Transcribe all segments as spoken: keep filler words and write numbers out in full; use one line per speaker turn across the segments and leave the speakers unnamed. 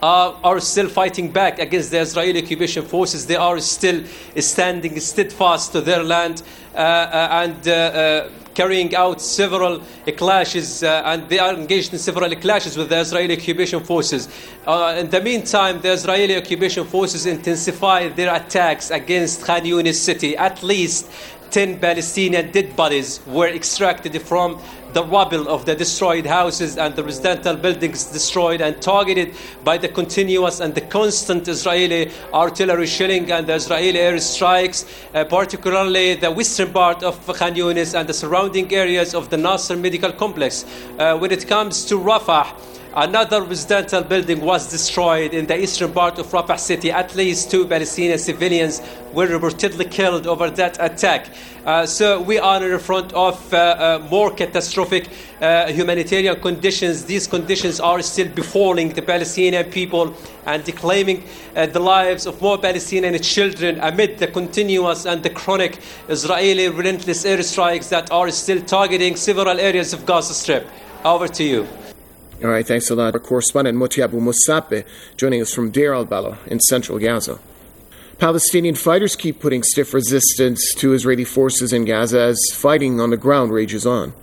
uh, are still fighting back against the Israeli occupation forces. They are still standing steadfast to their land uh, uh, and uh, uh, carrying out several clashes, uh, and they are engaged in several clashes with the Israeli occupation forces. Uh, in the meantime, the Israeli occupation forces intensify their attacks against Khan Yunis city. At least ten Palestinian dead bodies were extracted from the rubble of the destroyed houses and the residential buildings destroyed and targeted by the continuous and the constant Israeli artillery shelling and the Israeli airstrikes, uh, particularly the western part of Khan Yunis and the surrounding areas of the Nasser Medical Complex. Uh, when it comes to Rafah, another residential building was destroyed in the eastern part of Rafah city. At least two Palestinian civilians were reportedly killed over that attack. Uh, so we are in front of uh, uh, more catastrophic uh, humanitarian conditions. These conditions are still befalling the Palestinian people and claiming uh, the lives of more Palestinian children amid the continuous and the chronic Israeli relentless airstrikes that are still targeting several areas of Gaza Strip. Over to you.
All right, thanks a lot. Our correspondent Moti Abu Musape joining us from Deir al-Balah in central Gaza. Palestinian fighters keep putting stiff resistance to Israeli forces in Gaza as fighting on the ground rages on.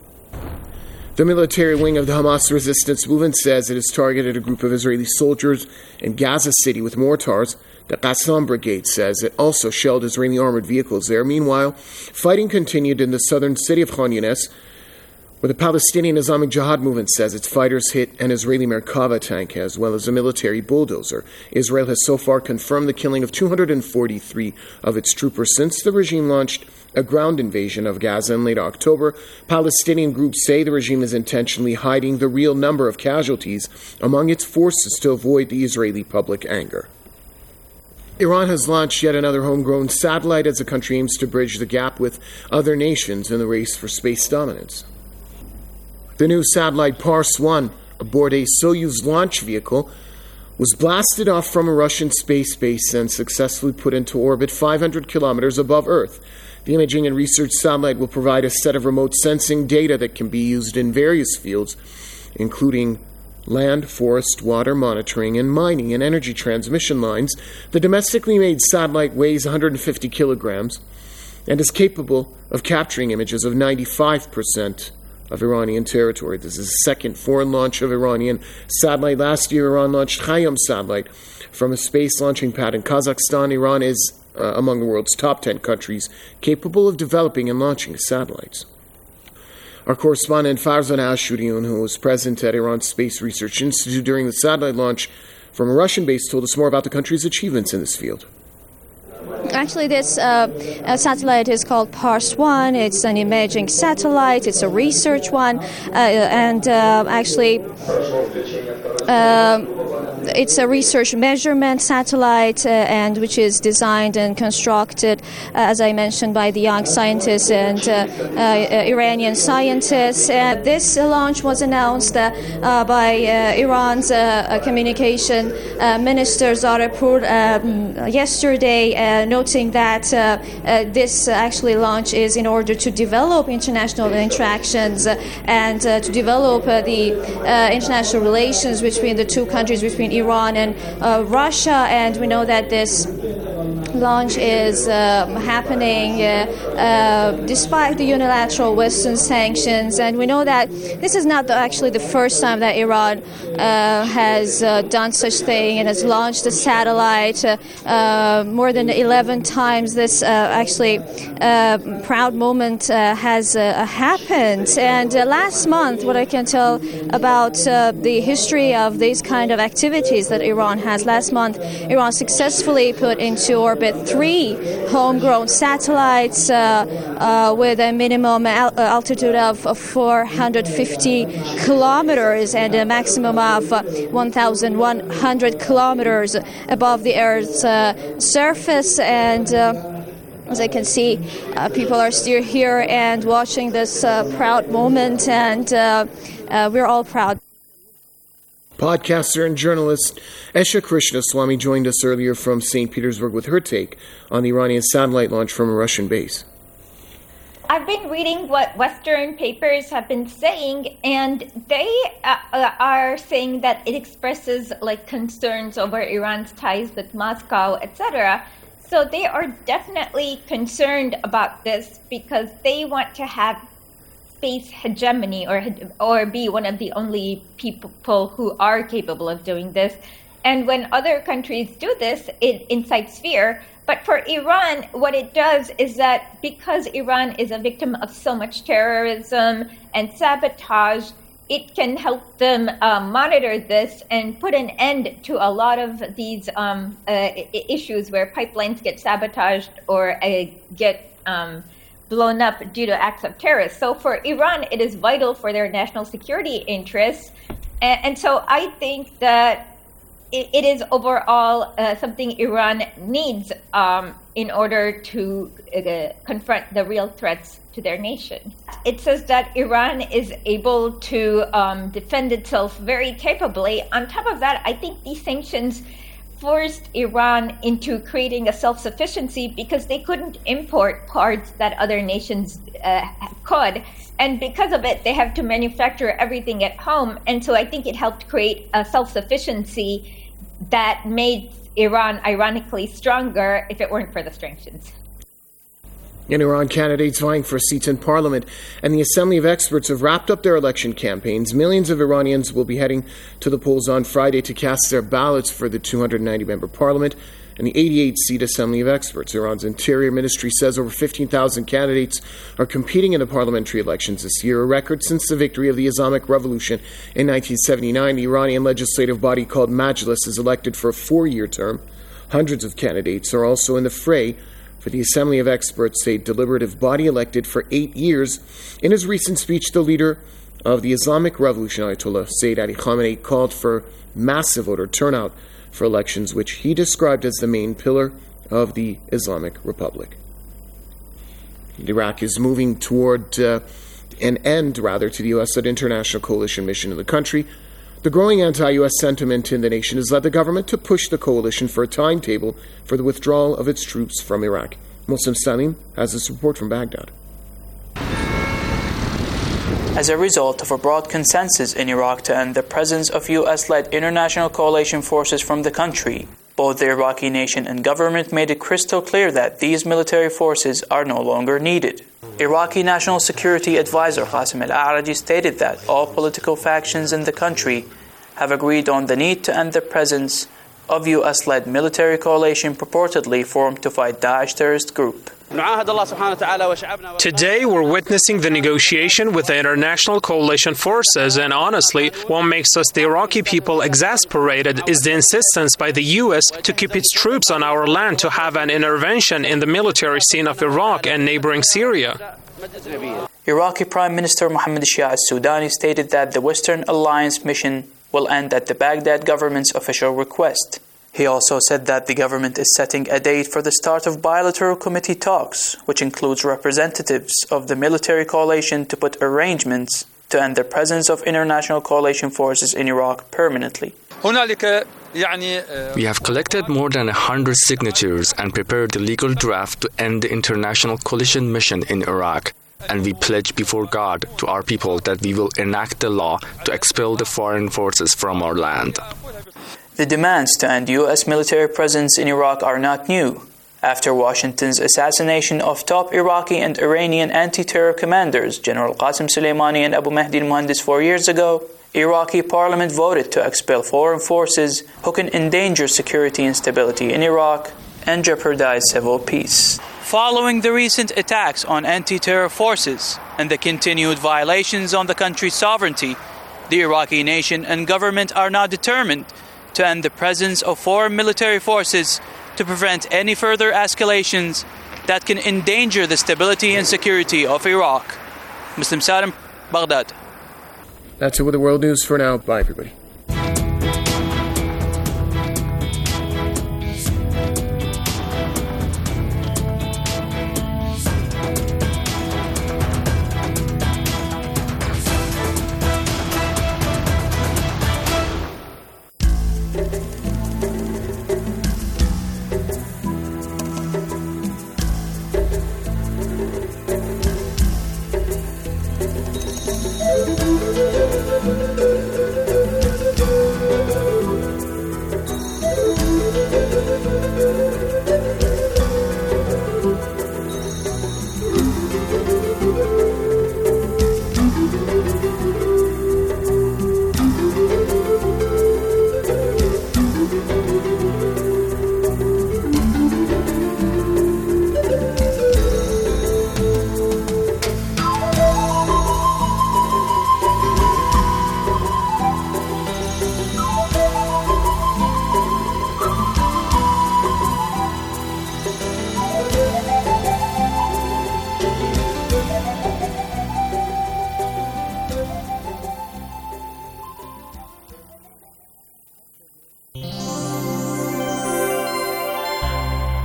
The military wing of the Hamas resistance movement says it has targeted a group of Israeli soldiers in Gaza City with mortars. The Qassam Brigade says it also shelled Israeli armored vehicles there. Meanwhile, fighting continued in the southern city of Khan Yunis, where the Palestinian Islamic Jihad movement says its fighters hit an Israeli Merkava tank as well as a military bulldozer. Israel has so far confirmed the killing of two hundred forty-three of its troopers since the regime launched a ground invasion of Gaza in late October. Palestinian groups say the regime is intentionally hiding the real number of casualties among its forces to avoid the Israeli public anger. Iran has launched yet another homegrown satellite as the country aims to bridge the gap with other nations in the race for space dominance. The new satellite Pars one, aboard a Soyuz launch vehicle, was blasted off from a Russian space base and successfully put into orbit five hundred kilometers above Earth. The imaging and research satellite will provide a set of remote sensing data that can be used in various fields, including land, forest, water monitoring, and mining and energy transmission lines. The domestically made satellite weighs one hundred fifty kilograms and is capable of capturing images of ninety-five percent of Iranian territory. This is the second foreign launch of Iranian satellite. Last year, Iran launched Hayam satellite from a space launching pad in Kazakhstan. Iran is uh, among the world's top ten countries capable of developing and launching satellites. Our correspondent Farzan Ashurian, who was present at Iran's Space Research Institute during the satellite launch from a Russian base, told us more about the country's achievements in this field.
Actually, this uh, uh, satellite is called Pars one. It's an imaging satellite. It's a research one. Uh, and uh, actually, uh, it's a research measurement satellite, uh, and which is designed and constructed, uh, as I mentioned, by the young scientists and uh, uh, Iranian scientists. And this launch was announced uh, uh, by uh, Iran's uh, communication uh, minister, Zarepur, um, yesterday, uh, noting that uh, uh, this actually launch is in order to develop international interactions uh, and uh, to develop uh, the uh, international relations between the two countries, between Iran and uh, Russia. And we know that this launch is uh, happening uh, uh, despite the unilateral Western sanctions, and we know that this is not the, actually the first time that Iran uh, has uh, done such thing and has launched a satellite. Uh, uh, more than eleven times this uh, actually uh, proud moment uh, has uh, happened. And uh, last month, what I can tell about uh, the history of these kind of activities that Iran has, last month Iran successfully put into orbit three homegrown satellites uh, uh, with a minimum al- altitude of, of four hundred fifty kilometers and a maximum of uh, one thousand one hundred kilometers above the Earth's uh, surface. And uh, as I can see, uh, people are still here and watching this uh, proud moment, and uh, uh, we're all proud.
Podcaster and journalist Esha Krishnaswamy joined us earlier from Saint Petersburg with her take on the Iranian satellite launch from a Russian base.
I've been reading what Western papers have been saying, and they uh, uh, are saying that it expresses like concerns over Iran's ties with Moscow, et cetera. So they are definitely concerned about this because they want to have space hegemony or or be one of the only people who are capable of doing this. And when other countries do this, it incites fear. But for Iran, what it does is that because Iran is a victim of so much terrorism and sabotage, it can help them uh, monitor this and put an end to a lot of these um, uh, issues where pipelines get sabotaged or uh, get um, blown up due to acts of terrorists. So for Iran, it is vital for their national security interests. And, and so I think that it is overall uh, something Iran needs um, in order to uh, confront the real threats to their nation. It says that Iran is able to um, defend itself very capably. On top of that, I think these sanctions forced Iran into creating a self-sufficiency because they couldn't import parts that other nations uh, could. And because of it, they have to manufacture everything at home. And so I think it helped create a self-sufficiency that made Iran, ironically, stronger if it weren't for the sanctions.
In Iran, candidates vying for seats in parliament and the Assembly of Experts have wrapped up their election campaigns. Millions of Iranians will be heading to the polls on Friday to cast their ballots for the two hundred ninety member parliament and the eighty-eight seat Assembly of Experts. Iran's Interior Ministry says over fifteen thousand candidates are competing in the parliamentary elections this year, a record since the victory of the Islamic Revolution in nineteen seventy-nine. The Iranian legislative body called Majlis is elected for a four-year term. Hundreds of candidates are also in the fray for the Assembly of Experts, a deliberative body elected for eight years. In his recent speech, the leader of the Islamic Revolution, Ayatollah Sayyid Ali Khamenei, called for massive voter turnout for elections, which he described as the main pillar of the Islamic Republic. Iraq is moving toward uh, an end, rather, to the U S-led international coalition mission in the country. The growing anti-U S sentiment in the nation has led the government to push the coalition for a timetable for the withdrawal of its troops from Iraq. Muslim Salim has this report from Baghdad.
As a result of a broad consensus in Iraq to end the presence of U S-led international coalition forces from the country, both the Iraqi nation and government made it crystal clear that these military forces are no longer needed. Iraqi National Security Advisor Qasim al-A'raji stated that all political factions in the country have agreed on the need to end the presence of U S-led military coalition purportedly formed to fight Daesh terrorist group.
Today we're witnessing the negotiation with the international coalition forces, and honestly, what makes us the Iraqi people exasperated is the insistence by the U S to keep its troops on our land to have an intervention in the military scene of Iraq and neighboring Syria.
Iraqi Prime Minister Mohammed Shia al-Sudani stated that the Western Alliance mission will end at the Baghdad government's official request. He also said that the government is setting a date for the start of bilateral committee talks, which includes representatives of the military coalition to put arrangements to end the presence of international coalition forces in Iraq permanently.
We have collected more than one hundred signatures and prepared the legal draft to end the international coalition mission in Iraq. And we pledge before God to our people that we will enact the law to expel the foreign forces from our land.
The demands to end U S military presence in Iraq are not new. After Washington's assassination of top Iraqi and Iranian anti-terror commanders, General Qasim Soleimani and Abu Mahdi al-Muhandis four years ago, Iraqi parliament voted to expel foreign forces who can endanger security and stability in Iraq and jeopardize civil peace. Following the recent attacks on anti-terror forces and the continued violations on the country's sovereignty, the Iraqi nation and government are now determined to end the presence of foreign military forces to prevent any further escalations that can endanger the stability and security of Iraq. Muslim Salim, Baghdad.
That's it with the world news for now. Bye, everybody.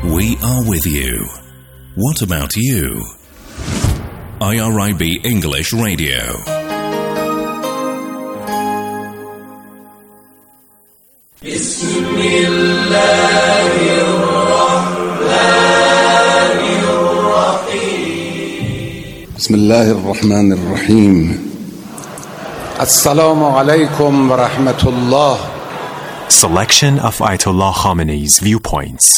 We are with you. What about you? I R I B English Radio.
بسم الله الرحمن الرحيم السلام عليكم ورحمة الله.
Selection of Ayatollah Khamenei's viewpoints.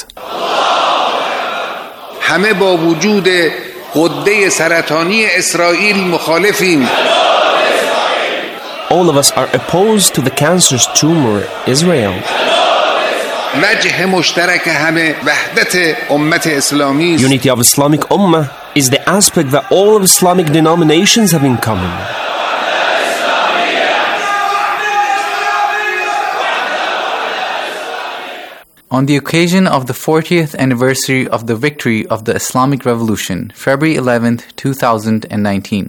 همه با وجود غده سرطانی اسرائیل مخالفیم.
All of us are opposed to the cancerous tumor Israel.
وجه مشترک همه وحدت امت اسلامی است.
Unity of Islamic Ummah is the aspect that all of Islamic denominations have in common.
On the occasion of the fortieth anniversary of the victory of the Islamic Revolution, February eleventh, two thousand nineteen.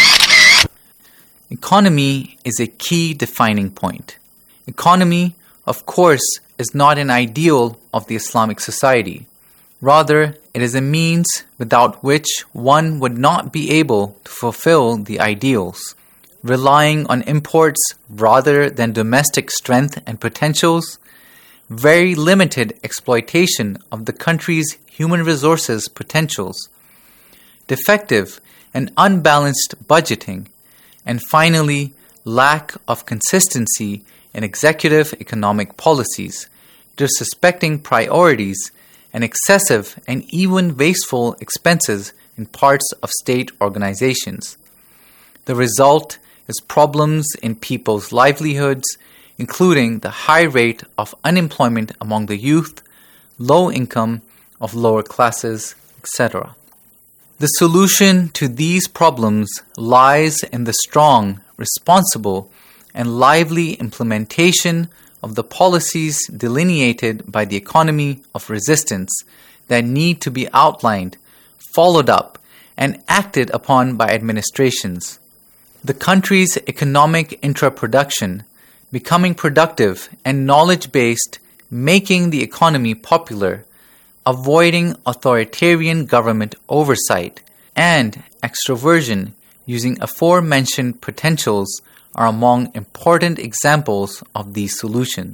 Economy is a key defining point. Economy, of course, is not an ideal of the Islamic society. Rather, it is a means without which one would not be able to fulfill the ideals. Relying on imports rather than domestic strength and potentials, very limited exploitation of the country's human resources potentials, defective and unbalanced budgeting, and finally, lack of consistency in executive economic policies, disrespecting priorities, and excessive and even wasteful expenses in parts of state organizations. The result is problems in people's livelihoods, including the high rate of unemployment among the youth, low income of lower classes, et cetera. The solution to these problems lies in the strong, responsible, and lively implementation of the policies delineated by the economy of resistance that need to be outlined, followed up, and acted upon by administrations. The country's economic intraproduction, becoming productive and knowledge-based, making the economy popular, avoiding authoritarian government oversight, and extroversion using aforementioned potentials are among important examples of these solutions.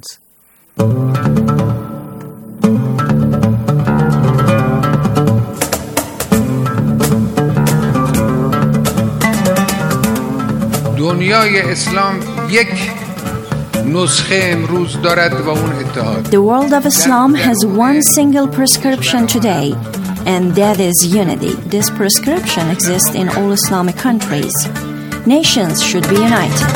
دنیای اسلام یک نسخه امروز دارد و اون اتحاد.
The world of Islam has one single prescription today, and that is unity. This prescription exists in all Islamic countries. Nations should be united.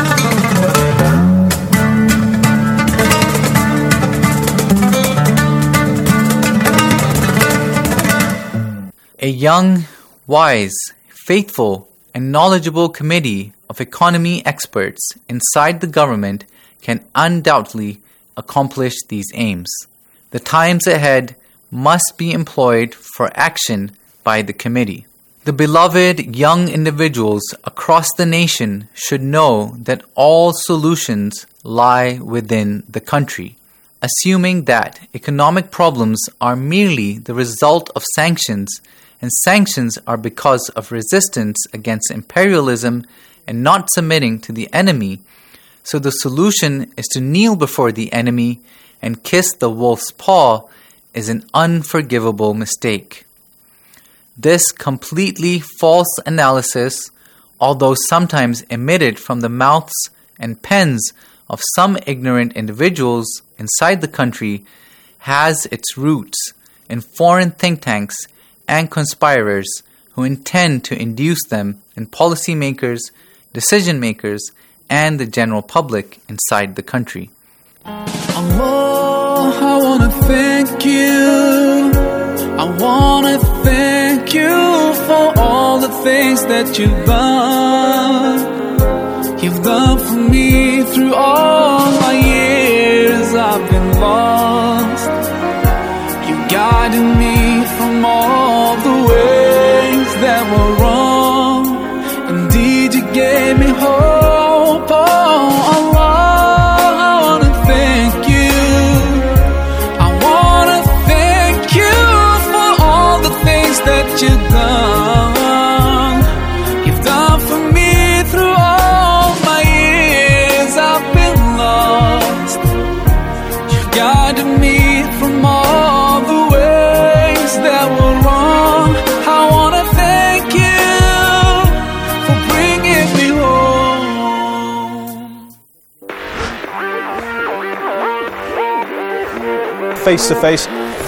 A young, wise, faithful, and knowledgeable committee of economy experts inside the government can undoubtedly accomplish these aims. The times ahead must be employed for action by the committee. The beloved young individuals across the nation should know that all solutions lie within the country. Assuming that economic problems are merely the result of sanctions, and sanctions are because of resistance against imperialism and not submitting to the enemy, so the solution is to kneel before the enemy and kiss the wolf's paw, is an unforgivable mistake. This completely false analysis, although sometimes emitted from the mouths and pens of some ignorant individuals inside the country, has its roots in foreign think tanks and conspirators who intend to induce them in policymakers, decision makers, and the general public inside the country.
Allah, I want to thank you. I want to thank you for all the things that you've done. You've done for me through all my years I've been lost. You guided me from all the ways that were wrong. Indeed, you gave me hope. Oh, Allah, I want to thank you. I want to thank you
Face to Face.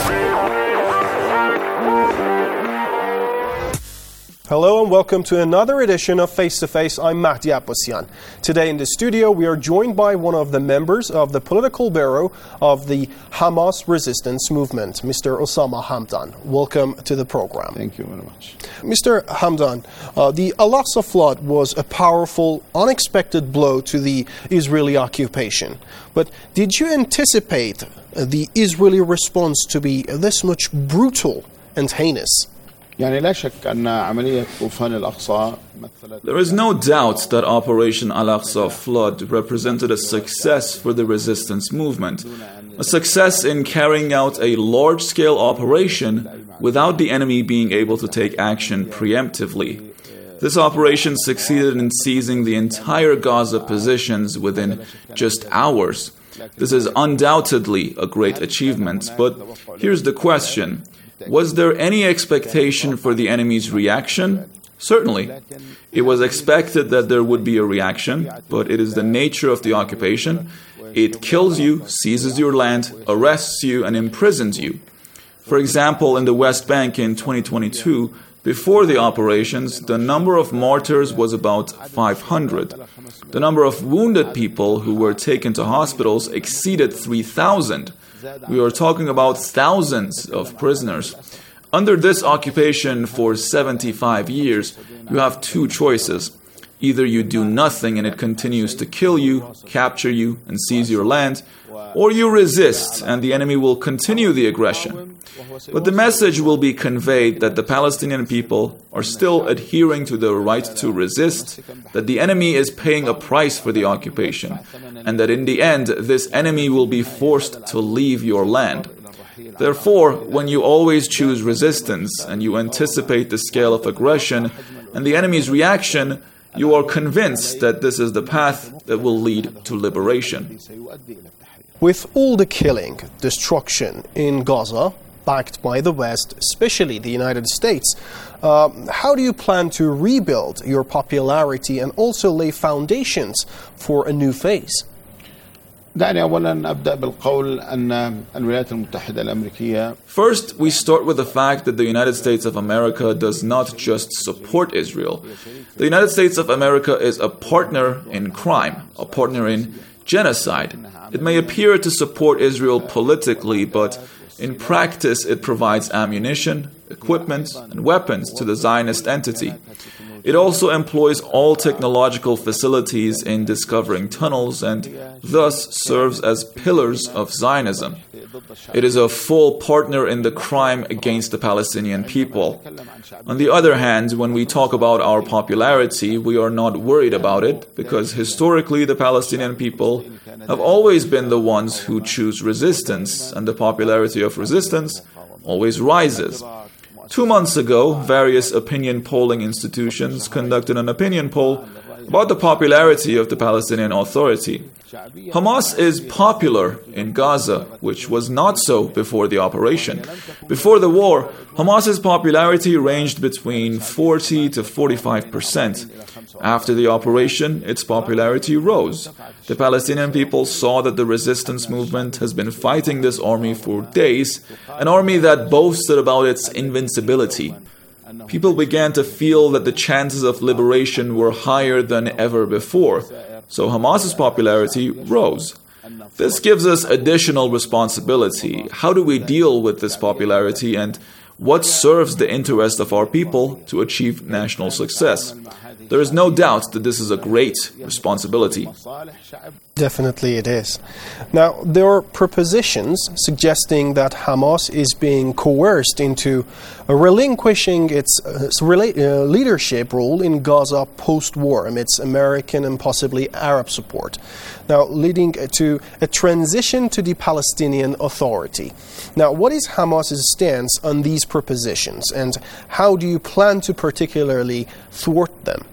Hello and welcome to another edition of Face to Face. I'm Mahdi Abbasyan. Today in the studio we are joined by one of the members of the political bureau of the Hamas resistance movement, Mister Osama Hamdan. Welcome to the program.
Thank you very much.
Mister Hamdan, uh, the Al-Aqsa flood was a powerful, unexpected blow to the Israeli occupation. But did you anticipate uh, the Israeli response to be this much brutal and heinous?
يعني لا شك أن عملية طوفان الأقصى
There is no doubt that Operation Al-Aqsa Flood represented a success for the resistance movement, a success in carrying out a large-scale operation without the enemy being able to take action preemptively. This operation succeeded in seizing the entire Gaza positions within just hours. This is undoubtedly a great achievement, but here's the question. Was there any expectation for the enemy's reaction? Certainly. It was expected that there would be a reaction, but it is the nature of the occupation. It kills you, seizes your land, arrests you, and imprisons you. For example, in the West Bank in twenty twenty-two, before the operations, the number of martyrs was about five hundred. The number of wounded people who were taken to hospitals exceeded three thousand. We are talking about thousands of prisoners. Under this occupation for seventy-five years, you have two choices. Either you do nothing and it continues to kill you, capture you, and seize your land, or you resist and the enemy will continue the aggression. But the message will be conveyed that the Palestinian people are still adhering to their right to resist, that the enemy is paying a price for the occupation, and that in the end, this enemy will be forced to leave your land. Therefore, when you always choose resistance and you anticipate the scale of aggression and the enemy's reaction, you are convinced that this is the path that will lead to liberation.
With all the killing, destruction in Gaza, backed by the West, especially the United States, uh, how do you plan to rebuild your popularity and also lay foundations for a new phase?
دعني أولا أبدأ بالقول أن الولايات المتحدة الأمريكية
First, we start with the fact that the United States of America does not just support Israel. The United States of America is a partner in crime, a partner in genocide. It may appear to support Israel politically, but in practice it provides ammunition, equipment, and weapons to the Zionist entity. It also employs all technological facilities in discovering tunnels and thus serves as pillars of Zionism. It is a full partner in the crime against the Palestinian people. On the other hand, when we talk about our popularity, we are not worried about it because historically the Palestinian people have always been the ones who choose resistance, and the popularity of resistance always rises. Two months ago, various opinion polling institutions conducted an opinion poll about the popularity of the Palestinian Authority. Hamas is popular in Gaza, which was not so before the operation. Before the war, Hamas's popularity ranged between forty to forty-five percent. After the operation, its popularity rose. The Palestinian people saw that the resistance movement has been fighting this army for days, an army that boasted about its invincibility. People began to feel that the chances of liberation were higher than ever before, so Hamas's popularity rose. This gives us additional responsibility. How do we deal with this popularity, and what serves the interest of our people to achieve national success? There is no doubt that this is a great responsibility.
Definitely it is. Now, there are propositions suggesting that Hamas is being coerced into relinquishing its uh, leadership role in Gaza post-war amidst American and possibly Arab support, now leading to a transition to the Palestinian Authority. Now, what is Hamas's stance on these propositions, and how do you plan to particularly thwart them?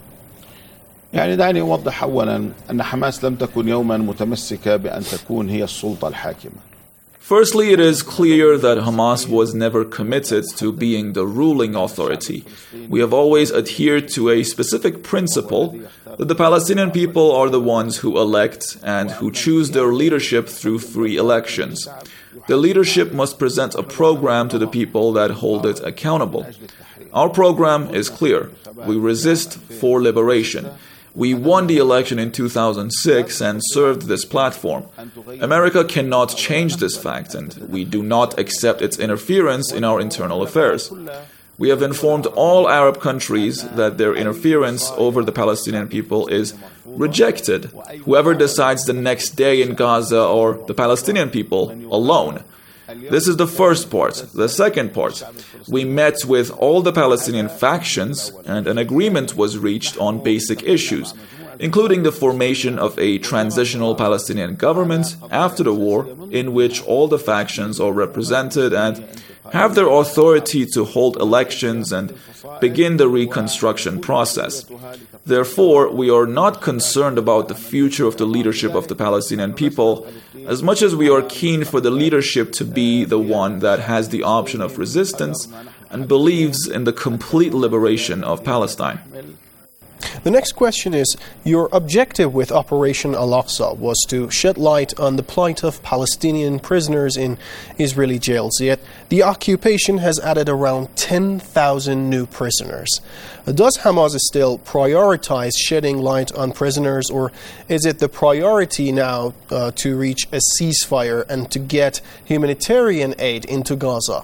يعني دعني أوضح أولا أن حماس لم تكن يوما متمسكة بأن تكون هي السلطة الحاكمة.
Firstly, it is clear that Hamas was never committed to being the ruling authority. We have always adhered to a specific principle that the Palestinian people are the ones who elect and who choose their leadership through free elections. The leadership must present a program to the people that hold it accountable. Our program is clear. We resist for liberation. We won the election in two thousand six and served this platform. America cannot change this fact, and we do not accept its interference in our internal affairs. We have informed all Arab countries that their interference over the Palestinian people is rejected, whoever decides the next day in Gaza or the Palestinian people alone. This is the first part. The second part, we met with all the Palestinian factions and an agreement was reached on basic issues, including the formation of a transitional Palestinian government after the war in which all the factions are represented and have their authority to hold elections and begin the reconstruction process. Therefore, we are not concerned about the future of the leadership of the Palestinian people as much as we are keen for the leadership to be the one that has the option of resistance and believes in the complete liberation of Palestine.
The next question is, your objective with Operation Al-Aqsa was to shed light on the plight of Palestinian prisoners in Israeli jails, yet the occupation has added around ten thousand new prisoners. Does Hamas still prioritize shedding light on prisoners, or is it the priority now uh, to reach a ceasefire and to get humanitarian aid into Gaza?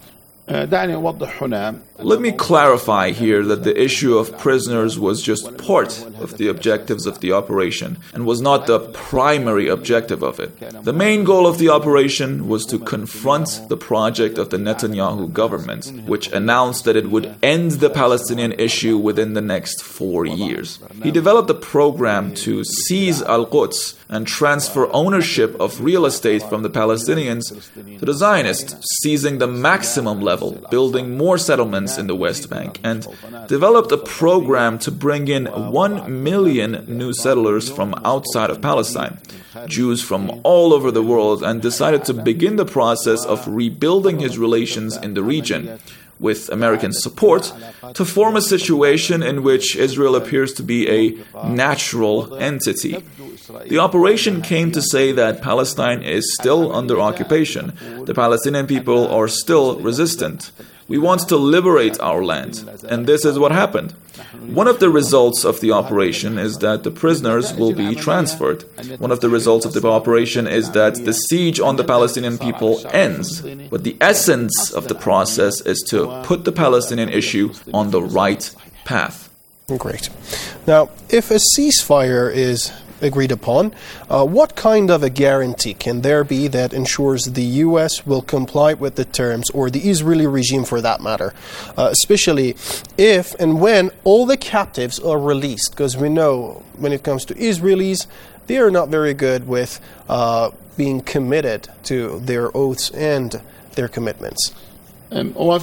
Let me clarify here that the issue of prisoners was just part of the objectives of the operation and was not the primary objective of it. The main goal of the operation was to confront the project of the Netanyahu government, which announced that it would end the Palestinian issue within the next four years. He developed a program to seize Al-Quds and transfer ownership of real estate from the Palestinians to the Zionists, seizing the maximum level, building more settlements in the West Bank, and developed a program to bring in one million new settlers from outside of Palestine, Jews from all over the world, and decided to begin the process of rebuilding his relations in the region, with American support, to form a situation in which Israel appears to be a natural entity. The operation came to say that Palestine is still under occupation. The Palestinian people are still resistant. We want to liberate our land, and this is what happened. One of the results of the operation is that the prisoners will be transferred. One of the results of the operation is that the siege on the Palestinian people ends. But the essence of the process is to put the Palestinian issue on the right path.
Great. Now, if a ceasefire is agreed upon, uh, what kind of a guarantee can there be that ensures the U S will comply with the terms, or the Israeli regime for that matter, uh, especially if and when all the captives are released? Because we know when it comes to Israelis, they are not very good with uh, being committed to their oaths and their commitments.
I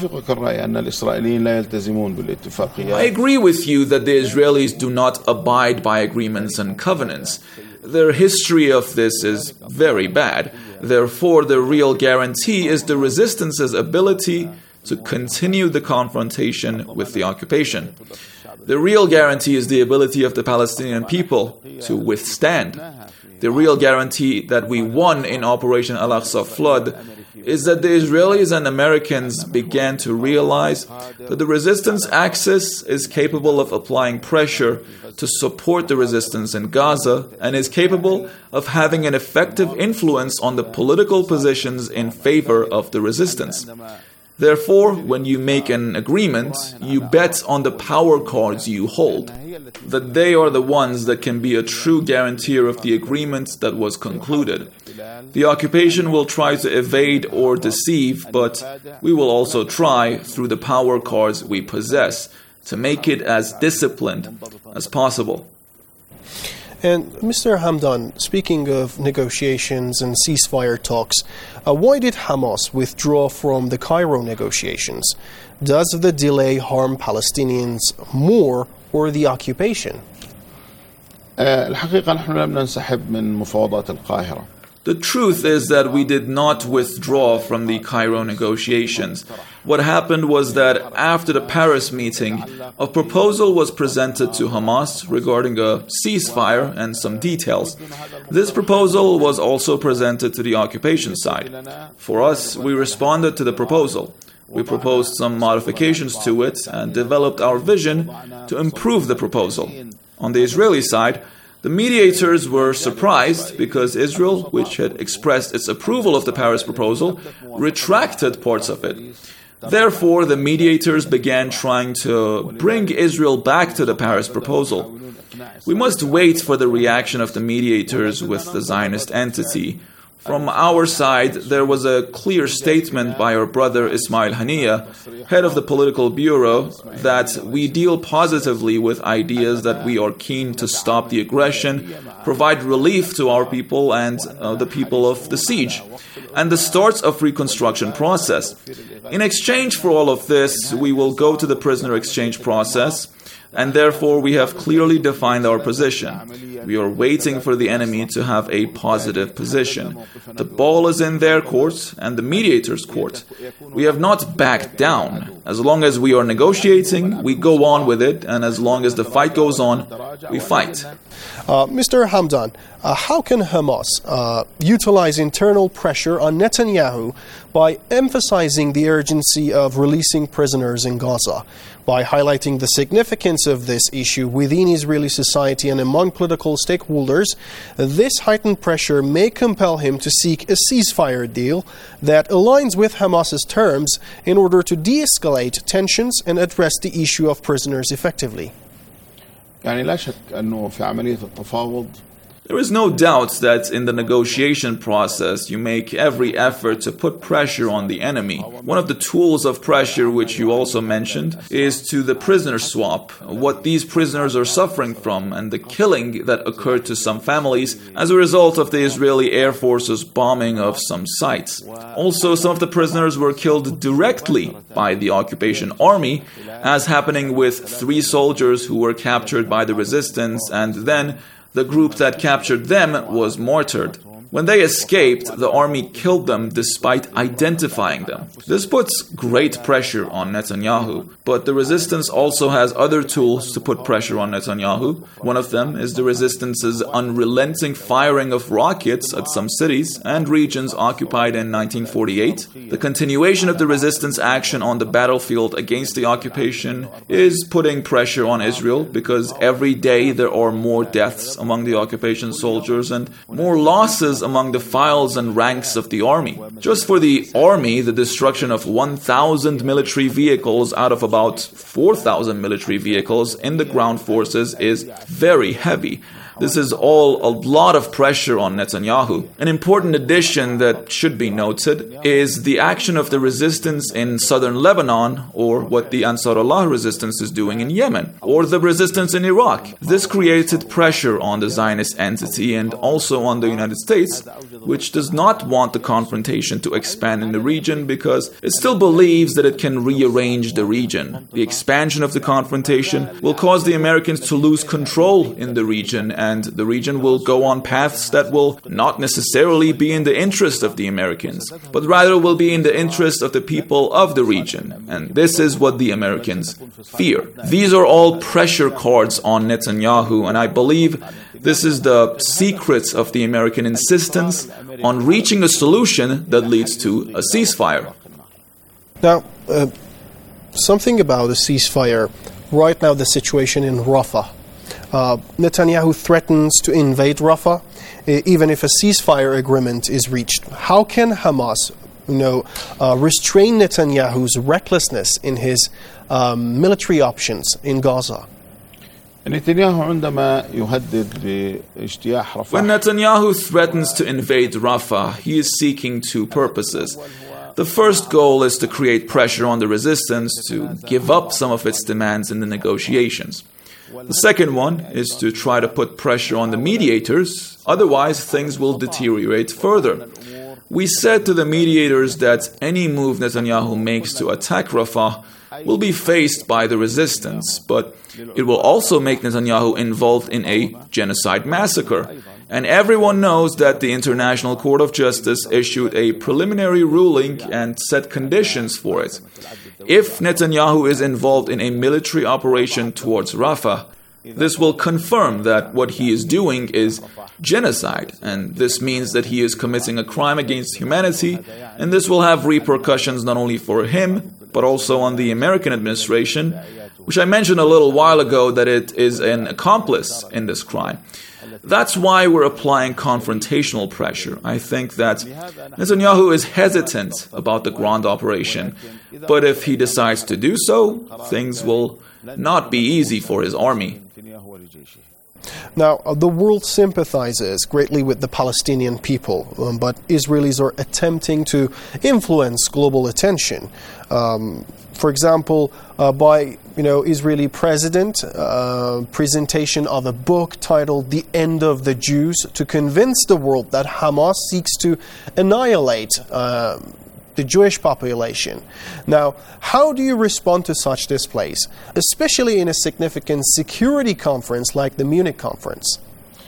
agree with you that the Israelis do not abide by agreements and covenants. Their history of this is very bad. Therefore, the real guarantee is the resistance's ability to continue the confrontation with the occupation. The real guarantee is the ability of the Palestinian people to withstand. The real guarantee that we won in Operation Al-Aqsa Flood is that the Israelis and Americans began to realize that the resistance axis is capable of applying pressure to support the resistance in Gaza and is capable of having an effective influence on the political positions in favor of the resistance. Therefore, when you make an agreement, you bet on the power cards you hold, that they are the ones that can be a true guarantor of the agreement that was concluded. The occupation will try to evade or deceive, but we will also try, through the power cards we possess, to make it as disciplined as possible.
And Mister Hamdan, speaking of negotiations and ceasefire talks, uh, why did Hamas withdraw from the Cairo negotiations? Does the delay harm Palestinians more or the occupation?
الحقيقة نحن لم ننسحب من مفاوضات القاهرة.
The truth is that we did not withdraw from the Cairo negotiations. What happened was that after the Paris meeting, a proposal was presented to Hamas regarding a ceasefire and some details. This proposal was also presented to the occupation side. For us, we responded to the proposal. We proposed some modifications to it and developed our vision to improve the proposal. On the Israeli side, the mediators were surprised because Israel, which had expressed its approval of the Paris proposal, retracted parts of it. Therefore, the mediators began trying to bring Israel back to the Paris proposal. We must wait for the reaction of the mediators with the Zionist entity. From our side, there was a clear statement by our brother Ismail Haniya, head of the political bureau, that we deal positively with ideas that we are keen to stop the aggression, provide relief to our people and uh, the people of the siege, and the start of reconstruction process. In exchange for all of this, we will go to the prisoner exchange process, and therefore we have clearly defined our position. We are waiting for the enemy to have a positive position. The ball is in their court and the mediator's court. We have not backed down. As long as we are negotiating, we go on with it, and as long as the fight goes on, we fight.
Uh, Mister Hamdan, uh, how can Hamas uh, utilize internal pressure on Netanyahu by emphasizing the urgency of releasing prisoners in Gaza, by highlighting the significance of this issue within Israeli society and among political stakeholders? This heightened pressure may compel him to seek a ceasefire deal that aligns with Hamas's terms in order to de-escalate tensions and address the issue of prisoners effectively.
يعني لا شك أنه في عملية التفاوض
There is no doubt that in the negotiation process you make every effort to put pressure on the enemy. One of the tools of pressure, which you also mentioned, is to the prisoner swap, what these prisoners are suffering from and the killing that occurred to some families as a result of the Israeli Air Force's bombing of some sites. Also, some of the prisoners were killed directly by the occupation army, as happening with three soldiers who were captured by the resistance, and then the group that captured them was martyred. When they escaped, the army killed them despite identifying them. This puts great pressure on Netanyahu, but the resistance also has other tools to put pressure on Netanyahu. One of them is the resistance's unrelenting firing of rockets at some cities and regions occupied in nineteen forty-eight. The continuation of the resistance action on the battlefield against the occupation is putting pressure on Israel because every day there are more deaths among the occupation soldiers and more losses among the files and ranks of the army. Just for the army, the destruction of one thousand military vehicles out of about four thousand military vehicles in the ground forces is very heavy. This is all a lot of pressure on Netanyahu. An important addition that should be noted is the action of the resistance in southern Lebanon, or what the Ansarullah resistance is doing in Yemen, or the resistance in Iraq. This created pressure on the Zionist entity and also on the United States, which does not want the confrontation to expand in the region because it still believes that it can rearrange the region. The expansion of the confrontation will cause the Americans to lose control in the region, and the region will go on paths that will not necessarily be in the interest of the Americans, but rather will be in the interest of the people of the region. And this is what the Americans fear. These are all pressure cards on Netanyahu, and I believe this is the secret of the American insistence on reaching a solution that leads to a ceasefire.
Now, uh, something about a ceasefire. Right now, the situation in Rafah. Uh, Netanyahu threatens to invade Rafah, uh, even if a ceasefire agreement is reached. How can Hamas, you know, uh, restrain Netanyahu's recklessness in his um, military options in Gaza?
When
Netanyahu threatens to invade Rafah, he is seeking two purposes. The first goal is to create pressure on the resistance to give up some of its demands in the negotiations. The second one is to try to put pressure on the mediators, otherwise things will deteriorate further. We said to the mediators that any move Netanyahu makes to attack Rafah will be faced by the resistance, but it will also make Netanyahu involved in a genocide massacre. And everyone knows that the International Court of Justice issued a preliminary ruling and set conditions for it. If Netanyahu is involved in a military operation towards Rafah, this will confirm that what he is doing is genocide, and this means that he is committing a crime against humanity, and this will have repercussions not only for him, but also on the American administration, which I mentioned a little while ago that it is an accomplice in this crime. That's why we're applying confrontational pressure. I think that Netanyahu is hesitant about the ground operation, but if he decides to do so, things will not be easy for his army.
Now, uh, the world sympathizes greatly with the Palestinian people, um, but Israelis are attempting to influence global attention. Um, for example, uh, by you know Israeli president uh, presentation of a book titled "The End of the Jews" to convince the world that Hamas seeks to annihilate Uh, the Jewish population. Now, how do you respond to such displays, especially in a significant security conference like the Munich conference?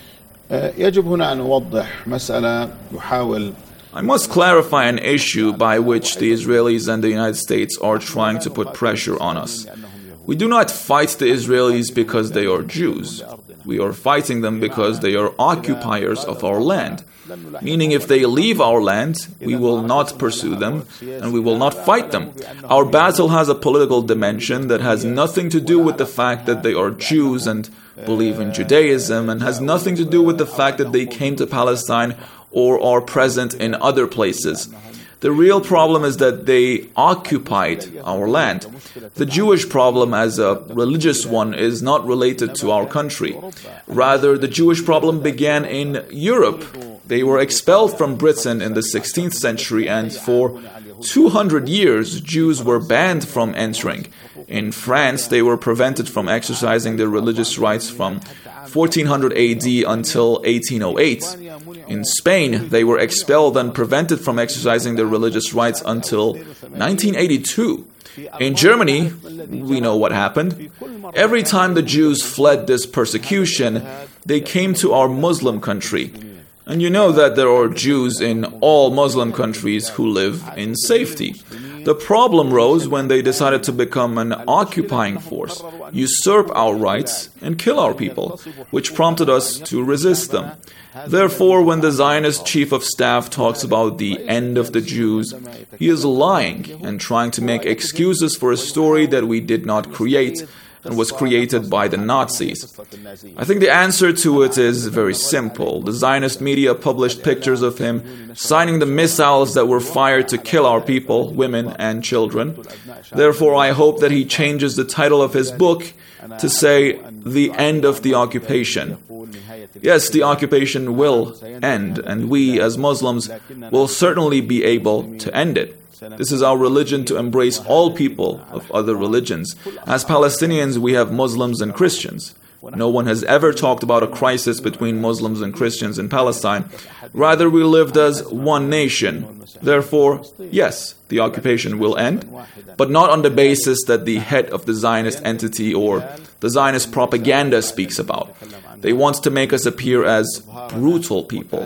يجب هنا أن نوضح مسألة يحاول
I must clarify an issue by which the Israelis and the United States are trying to put pressure on us. We do not fight the Israelis because they are Jews. We are fighting them because they are occupiers of our land. Meaning if they leave our land, we will not pursue them and we will not fight them. Our battle has a political dimension that has nothing to do with the fact that they are Jews and believe in Judaism, and has nothing to do with the fact that they came to Palestine or are present in other places. The real problem is that they occupied our land. The Jewish problem as a religious one is not related to our country. Rather, the Jewish problem began in Europe. They were expelled from Britain in the sixteenth century, and for two hundred years, Jews were banned from entering. In France, they were prevented from exercising their religious rights from fourteen hundred A D until eighteen oh eight. In Spain, they were expelled and prevented from exercising their religious rights until nineteen eighty-two. In Germany, we know what happened. Every time the Jews fled this persecution, they came to our Muslim country. And you know that there are Jews in all Muslim countries who live in safety. The problem rose when they decided to become an occupying force, usurp our rights, and kill our people, which prompted us to resist them. Therefore, when the Zionist chief of staff talks about the end of the Jews, he is lying and trying to make excuses for a story that we did not create and was created by the Nazis. I think the answer to it is very simple. The Zionist media published pictures of him signing the missiles that were fired to kill our people, women and children. Therefore, I hope that he changes the title of his book to say, "The End of the Occupation." Yes, the occupation will end, and we as Muslims will certainly be able to end it. This is our religion, to embrace all people of other religions. As Palestinians, we have Muslims and Christians. No one has ever talked about a crisis between Muslims and Christians in Palestine. Rather, we lived as one nation. Therefore, yes, the occupation will end, but not on the basis that the head of the Zionist entity or the Zionist propaganda speaks about. They want to make us appear as brutal people.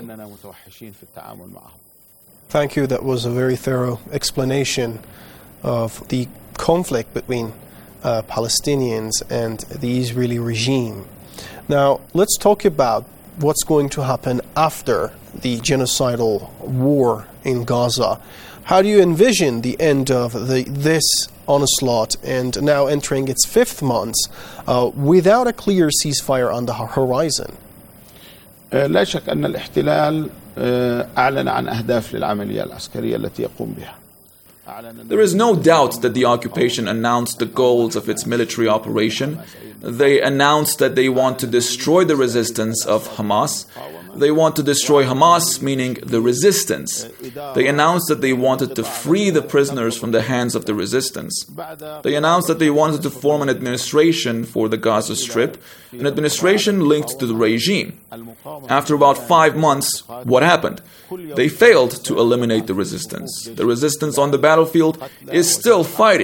Thank you. That was a very thorough explanation of the conflict between uh, Palestinians and the Israeli regime. Now, let's talk about what's going to happen after the genocidal war in Gaza. How do you envision the end of the, this onslaught, and now entering its fifth month, uh, without a clear ceasefire on the horizon?
لا شك أن الاحتلال أعلن عن أهداف للعملية العسكرية التي يقوم بها.
There is no doubt that the occupation announced the goals of its military operation. They announced that they want to destroy the resistance of Hamas. They want to destroy Hamas, meaning the resistance. They announced that they wanted to free the prisoners from the hands of the resistance. They announced that they wanted to form an administration for the Gaza Strip, an administration linked to the regime. After about five months, what happened? They failed to eliminate the resistance. The resistance on the battlefield is still fighting.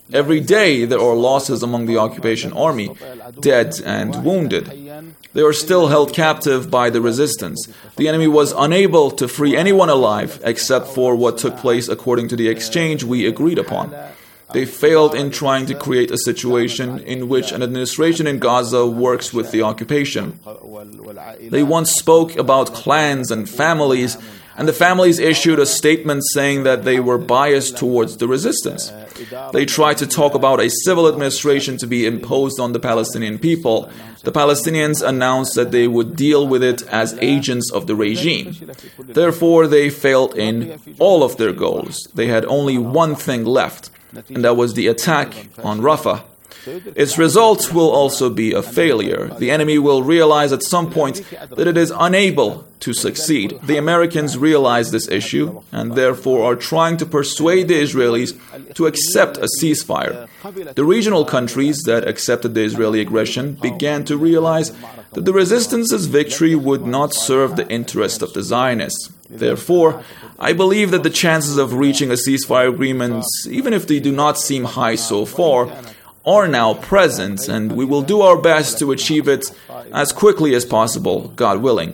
Every day there are losses among the occupation army, dead and wounded. They are still held captive by the resistance. The enemy was unable to free anyone alive except for what took place according to the exchange we agreed upon. They failed in trying to create a situation in which an administration in Gaza works with the occupation. They once spoke about clans and families, and the families issued a statement saying that they were biased towards the resistance. They tried to talk about a civil administration to be imposed on the Palestinian people. The Palestinians announced that they would deal with it as agents of the regime. Therefore, they failed in all of their goals. They had only one thing left, and that was the attack on Rafah. Its result will also be a failure. The enemy will realize at some point that it is unable to succeed. The Americans realize this issue and therefore are trying to persuade the Israelis to accept a ceasefire. The regional countries that accepted the Israeli aggression began to realize that the resistance's victory would not serve the interest of the Zionists. Therefore, I believe that the chances of reaching a ceasefire agreement, even if they do not seem high so far, are now present, and we will do our best to achieve it as quickly as possible, God willing.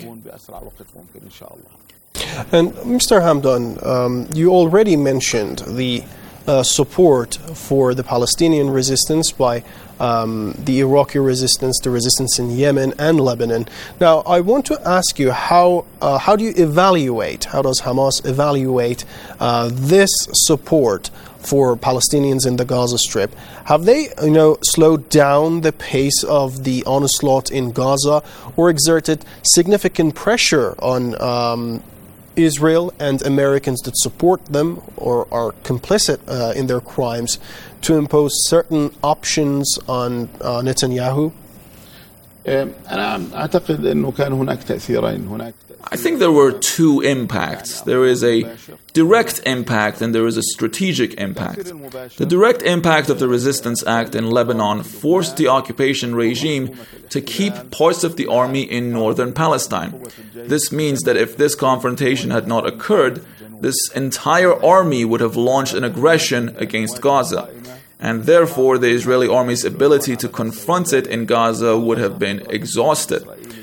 And Mister Hamdan, um, you already mentioned the uh, support for the Palestinian resistance by um, the Iraqi resistance, the resistance in Yemen and Lebanon. Now, I want to ask you, how uh, how do you evaluate, how does Hamas evaluate uh, this support for Palestinians in the Gaza Strip? Have they, you know, slowed down the pace of the onslaught in Gaza, or exerted significant pressure on um, Israel and Americans that support them or are complicit uh, in their crimes to impose certain options on uh, Netanyahu?
أنا أعتقد أنه كان هناك تأثيرين. هناك
I think there were two impacts. There is a direct impact and there is a strategic impact. The direct impact of the Resistance Act in Lebanon forced the occupation regime to keep parts of the army in northern Palestine. This means that if this confrontation had not occurred, this entire army would have launched an aggression against Gaza. And therefore, the Israeli army's ability to confront it in Gaza would have been exhausted.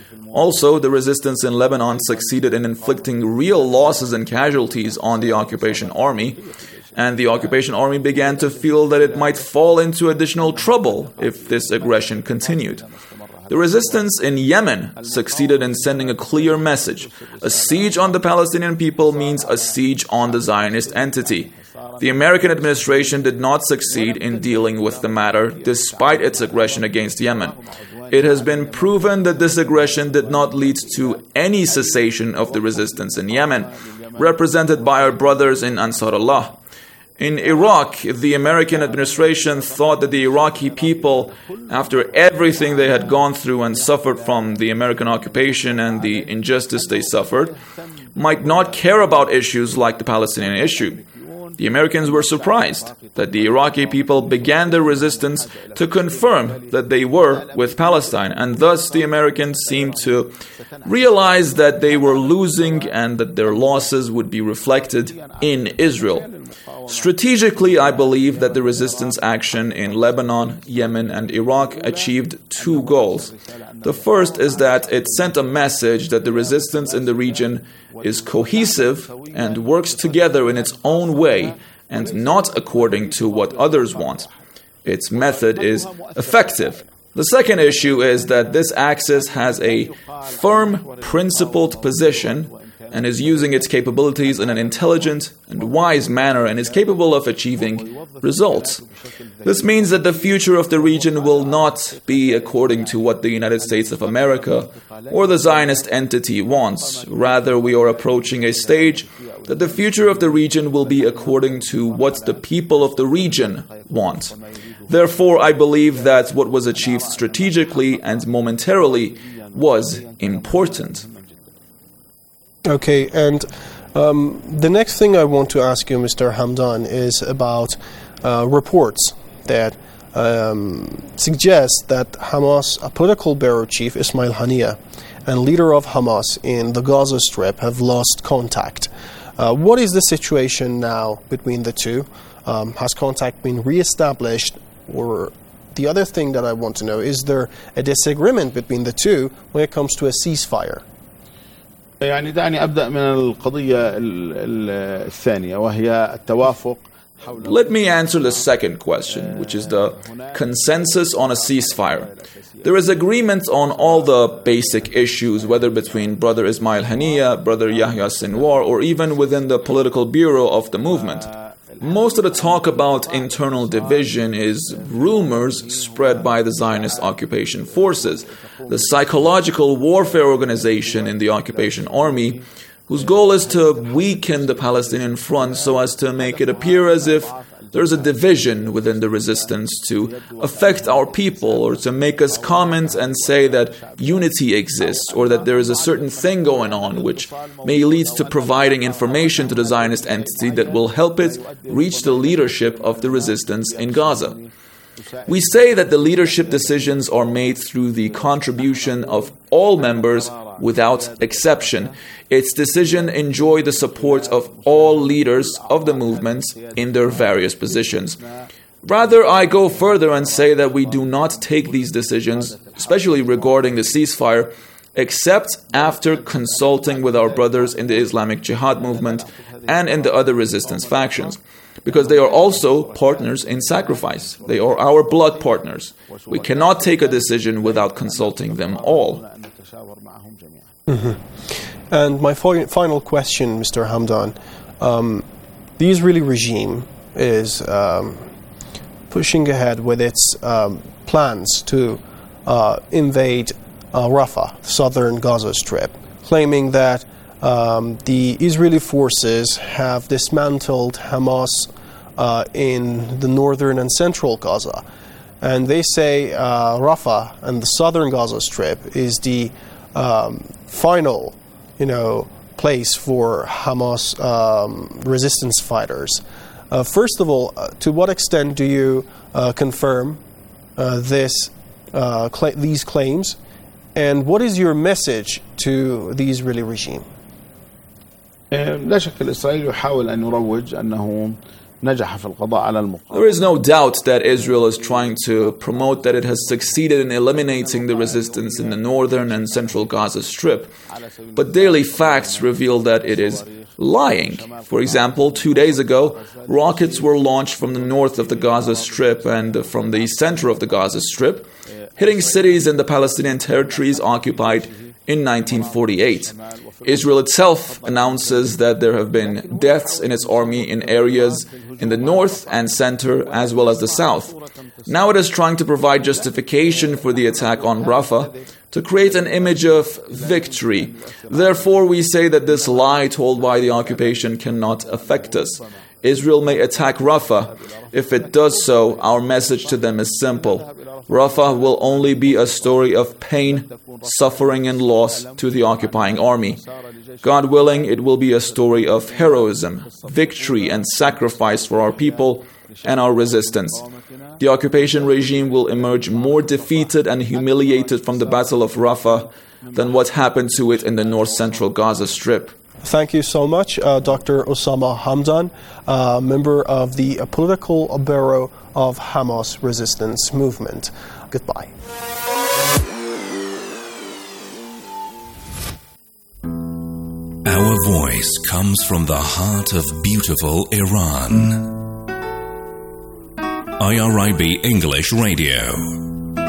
Also, the resistance in Lebanon succeeded in inflicting real losses and casualties on the occupation army, and the occupation army began to feel that it might fall into additional trouble if this aggression continued. The resistance in Yemen succeeded in sending a clear message. A siege on the Palestinian people means a siege on the Zionist entity. The American administration did not succeed in dealing with the matter despite its aggression against Yemen. It has been proven that this aggression did not lead to any cessation of the resistance in Yemen, represented by our brothers in Ansarullah. In Iraq, the American administration thought that the Iraqi people, after everything they had gone through and suffered from the American occupation and the injustice they suffered, might not care about issues like the Palestinian issue. The Americans were surprised that the Iraqi people began their resistance to confirm that they were with Palestine, and thus the Americans seemed to realize that they were losing and that their losses would be reflected in Israel. Strategically, I believe that the resistance action in Lebanon, Yemen, and Iraq achieved two goals. The first is that it sent a message that the resistance in the region is cohesive and works together in its own way and not according to what others want. Its method is effective. The second issue is that this axis has a firm, principled position and is using its capabilities in an intelligent and wise manner and is capable of achieving results. This means that the future of the region will not be according to what the United States of America or the Zionist entity wants. Rather, we are approaching a stage that the future of the region will be according to what the people of the region want. Therefore, I believe that what was achieved strategically and momentarily was important.
Okay, and um, the next thing I want to ask you, Mister Hamdan, is about uh, reports that um, suggest that Hamas, a political bureau chief, Ismail Haniyeh, and leader of Hamas in the Gaza Strip have lost contact. Uh, what is the situation now between the two? Um, has contact been reestablished? Or the other thing that I want to know, is there a disagreement between the two when it comes to a ceasefire?
يعني دعني أبدأ من القضية الثانية وهي التوافق.
Let me answer the second question, which is the consensus on a ceasefire. There is agreement on all the basic issues, whether between Brother Ismail Haniyeh, Brother Yahya Sinwar, or even within the political bureau of the movement. Most of the talk about internal division is rumors spread by the Zionist occupation forces, the psychological warfare organization in the occupation army, whose goal is to weaken the Palestinian front so as to make it appear as if there's a division within the resistance to affect our people, or to make us comment and say that unity exists, or that there is a certain thing going on which may lead to providing information to the Zionist entity that will help it reach the leadership of the resistance in Gaza. We say that the leadership decisions are made through the contribution of all members without exception. Its decisions enjoy the support of all leaders of the movement in their various positions. Rather, I go further and say that we do not take these decisions, especially regarding the ceasefire, except after consulting with our brothers in the Islamic Jihad movement and in the other resistance factions, because they are also partners in sacrifice. They are our blood partners. We cannot take a decision without consulting them all.
Mm-hmm. And my fi- final question, Mister Hamdan, um, the Israeli regime is um, pushing ahead with its um, plans to uh, invade uh, Rafah, southern Gaza Strip, claiming that um, the Israeli forces have dismantled Hamas uh, in the northern and central Gaza. And they say uh, Rafah and the southern Gaza Strip is the um, final, you know, place for Hamas um, resistance fighters. Uh, first of all, uh, to what extent do you uh, confirm uh, this, uh, cl- these claims, and what is your message to the Israeli regime?
لا شك الإسرائيلي يحاول أن يروج أنه نجح في القضاء على المقاومة.
There is no doubt that Israel is trying to promote that it has succeeded in eliminating the resistance in the northern and central Gaza Strip. But daily facts reveal that it is lying. For example, two days ago, rockets were launched from the north of the Gaza Strip and from the center of the Gaza Strip, hitting cities in the Palestinian territories occupied in nineteen forty-eight. Israel itself announces that there have been deaths in its army in areas in the north and center as well as the south. Now it is trying to provide justification for the attack on Rafah to create an image of victory. Therefore, we say that this lie told by the occupation cannot affect us. Israel may attack Rafah. If it does so, our message to them is simple. Rafah will only be a story of pain, suffering, and loss to the occupying army. God willing, it will be a story of heroism, victory, and sacrifice for our people and our resistance. The occupation regime will emerge more defeated and humiliated from the Battle of Rafah than what happened to it in the north-central Gaza Strip.
Thank you so much, uh, Doctor Osama Hamdan, uh, member of the uh, political bureau of Hamas resistance movement. Goodbye.
Our voice comes from the heart of beautiful Iran. I R I B English Radio.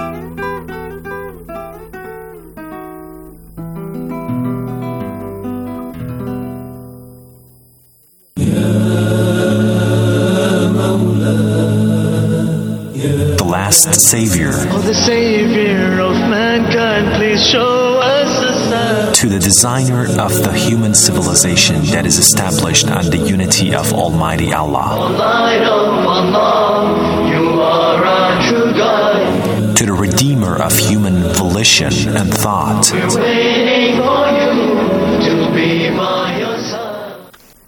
The last Savior.
Oh, the Savior of mankind, please show us a sign.
To the designer of the human civilization that is established on the unity of Almighty Allah.
O light of Allah, you are our true guide.
To the redeemer of human volition and thought.
We're waiting for you to be by your side.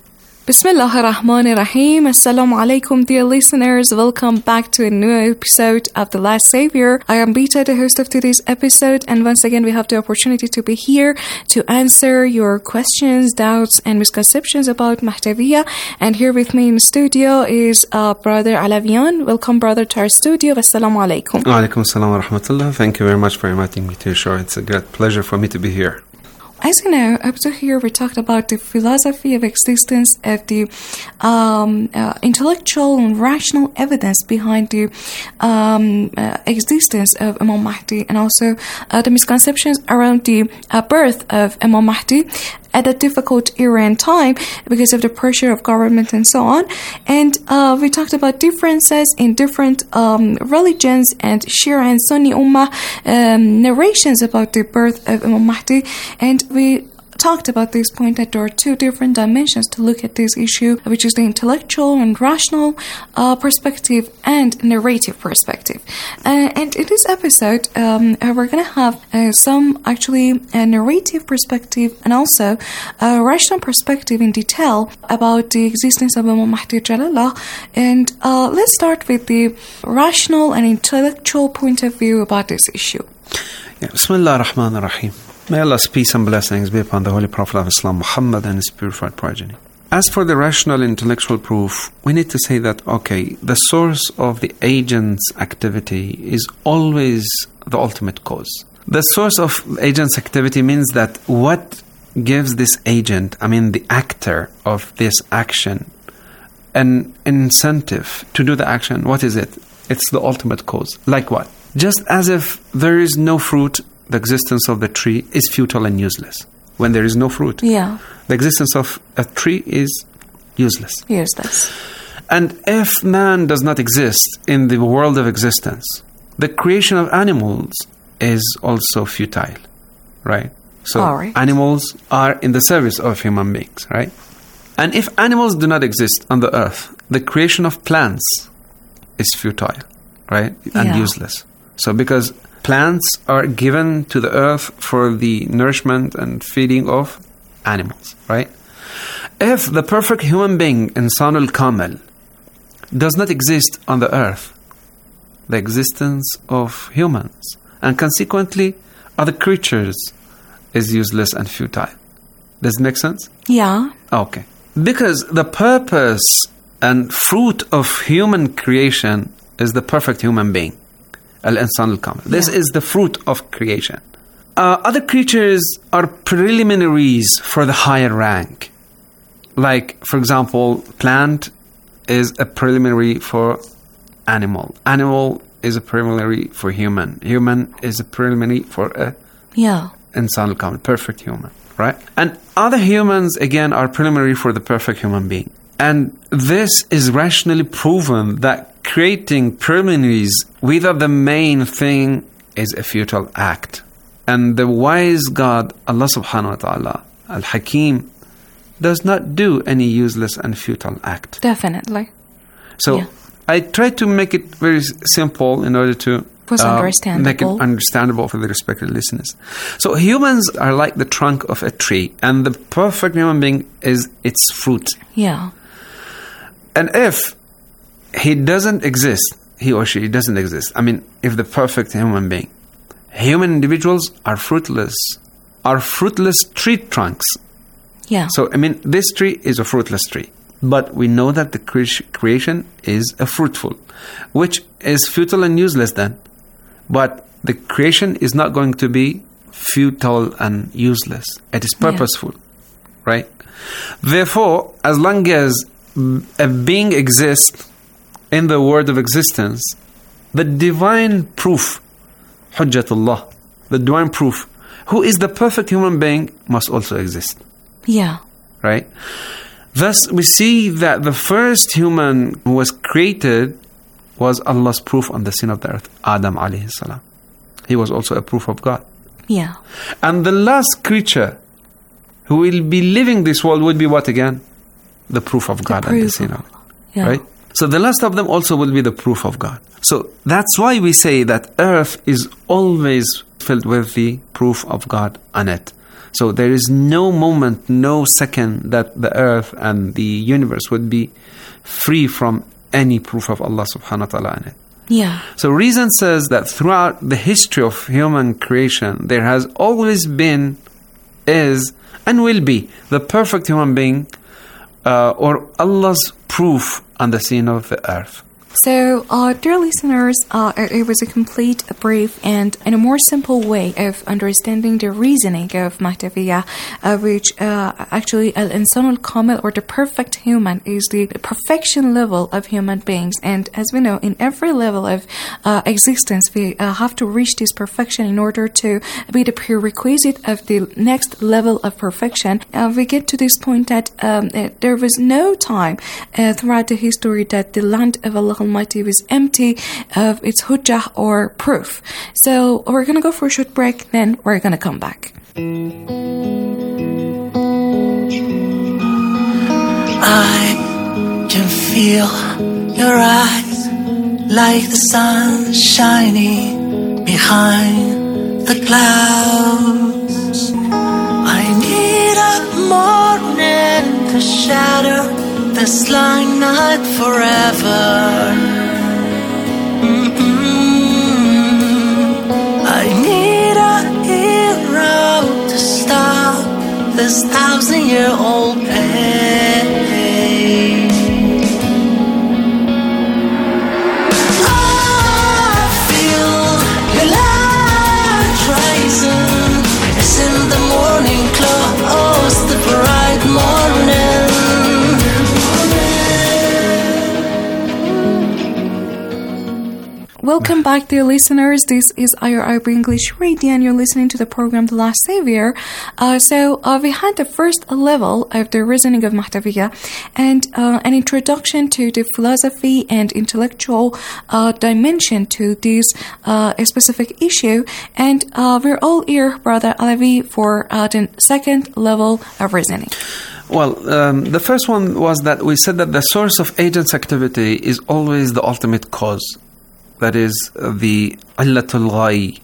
Bismillah ar-Rahman ar-Rahim. Assalamu alaikum, dear listeners. Welcome back to a new episode of The Last Savior. I am Bita, the host of today's episode, and once again we have the opportunity to be here to answer your questions, doubts, and misconceptions about Mahdaviya. And here with me in the studio is uh, Brother Alavian. Welcome, brother, to our studio. Assalamu alaikum.
Wa alaikum assalam wa rahmatullah. Thank you very much for inviting me to your show. It's a great pleasure for me to be here.
As you know, up to here we talked about the philosophy of existence, of the um, uh, intellectual and rational evidence behind the um, uh, existence of Imam Mahdi, and also uh, the misconceptions around the uh, birth of Imam Mahdi at a difficult era and time because of the pressure of government and so on. And uh, we talked about differences in different um, religions and Shia and Sunni Ummah um, narrations about the birth of Imam Mahdi. And we talked about this point that there are two different dimensions to look at this issue, which is the intellectual and rational uh, perspective and narrative perspective. Uh, and in this episode, um, uh, we're going to have uh, some actually a narrative perspective and also a rational perspective in detail about the existence of Imam Mahdi Jalallah. And uh, let's start with the rational and intellectual point of view about this issue.
Yeah. Bismillah ar-Rahman ar-Rahim. May Allah's peace and blessings be upon the Holy Prophet of Islam, Muhammad, and his purified progeny. As for the rational intellectual proof, we need to say that, okay, the source of the agent's activity is always the ultimate cause. The source of agent's activity means that what gives this agent, I mean the actor of this action, an incentive to do the action, what is it? It's the ultimate cause. Like what? Just as if there is no fruit, the existence of the tree is futile and useless. When there is no fruit,
yeah,
the existence of a tree is useless.
Useless.
And if man does not exist in the world of existence, the creation of animals is also futile, right? So
right.
Animals are in the service of human beings, right? And if animals do not exist on the earth, the creation of plants is futile, right? And
yeah.
useless. So because plants are given to the earth for the nourishment and feeding of animals, right? If the perfect human being, Insan al-Kamil, does not exist on the earth, the existence of humans, and consequently other creatures, is useless and futile. Does it make sense?
Yeah.
Okay. Because the purpose and fruit of human creation is the perfect human being. Al-Insan al-Kamil. This yeah. is the fruit of creation. Uh, other creatures are preliminaries for the higher rank. Like, for example, plant is a preliminary for animal. Animal is a preliminary for human. Human is a preliminary for a
yeah.
Insan al-Kamil, perfect human, right? And other humans, again, are preliminary for the perfect human being. And this is rationally proven that creating preliminaries without the main thing is a futile act. And the wise God, Allah subhanahu wa ta'ala, Al-Hakim, does not do any useless and futile act.
Definitely.
So
yeah.
I try to make it very simple in order to uh, make it understandable for the respected listeners. So humans are like the trunk of a tree, and the perfect human being is its fruit.
Yeah.
And if he doesn't exist, he or she doesn't exist, I mean, if the perfect human being, human individuals are fruitless, are fruitless tree trunks.
Yeah.
So, I mean, this tree is a fruitless tree. But we know that the cre- creation is a fruitful, which is futile and useless then. But the creation is not going to be futile and useless. It is purposeful, yeah. right? Therefore, as long as a being exists in the world of existence, the divine proof, Hujjatullah, the divine proof, who is the perfect human being, must also exist.
Yeah.
Right? Thus, we see that the first human who was created was Allah's proof on the scene of the earth, Adam alayhi salam. He was also a proof of God.
Yeah.
And the last creature who will be living this world would be what again? The proof of God on the scene of it.
Yeah.
Right? So the last of them also will be the proof of God. So that's why we say that earth is always filled with the proof of God on it. So there is no moment, no second that the earth and the universe would be free from any proof of Allah subhanahu wa ta'ala in it.
Yeah.
So reason says that throughout the history of human creation, there has always been, is, and will be the perfect human being uh, or Allah's proof on the scene of the earth.
So, uh, dear listeners, uh, it was a complete, a brief, and in a more simple way of understanding the reasoning of Mahdaviya, uh, which uh, actually Al-Insan al-Kamil, or the perfect human, is the perfection level of human beings. And as we know, in every level of uh, existence, we uh, have to reach this perfection in order to be the prerequisite of the next level of perfection. Uh, we get to this point that um, uh, there was no time uh, throughout the history that the land of Allah Almighty was empty of its hujjah or proof. So we're going to go for a short break, then we're going to come back.
I can feel your eyes like the sun shining behind the clouds. I need a morning to shatter this long night forever. Mm-mm. I need a hero to stop this thousand-year-old pain. I feel your light rising. It's in the morning close, the bright morning.
Welcome back, dear listeners. This is I R I B English Radio, and you're listening to the program The Last Savior. Uh, so uh, we had the first level of the reasoning of Mahdaviya and uh, an introduction to the philosophy and intellectual uh, dimension to this uh, specific issue. And uh, we're all here, Brother Alavi, for uh, the second level of reasoning.
Well, um, the first one was that we said that the source of agent's activity is always the ultimate cause. That is the illatul ghai.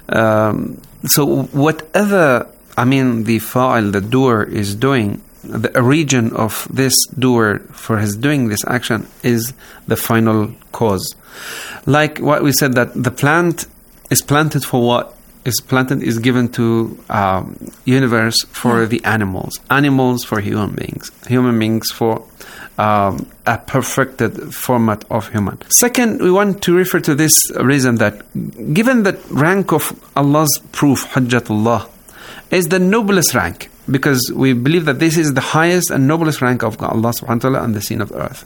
Um, so whatever, I mean, the fa'il, the doer, is doing, the origin of this doer for his doing this action is the final cause. Like what we said, that the plant is planted for what? Is planted is given to um, universe for the animals, animals for human beings, human beings for um, a perfected format of human. Second, we want to refer to this reason that given the rank of Allah's proof, Hujjatullah, is the noblest rank, because we believe that this is the highest and noblest rank of Allah subhanahu wa ta'ala on the scene of earth.